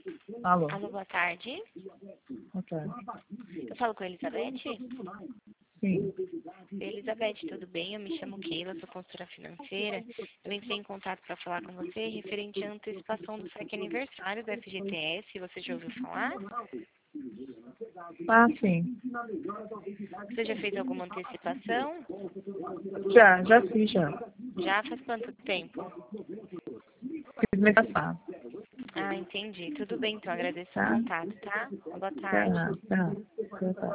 Alô, Alô, boa tarde. boa tarde. Eu falo com a Elizabeth? Sim, Elizabeth, tudo bem? Eu me chamo Keila, sou consultora financeira. Eu entrei em contato para falar com você referente à antecipação do saque aniversário do FGTS. Você já ouviu falar? sim. Você já fez alguma antecipação? Já fiz, já. Já faz quanto tempo? Fiz mês passado. Ah, entendi. Tudo bem, então agradeço o Tá? contato, tá? Boa tarde. Tá. Boa tarde.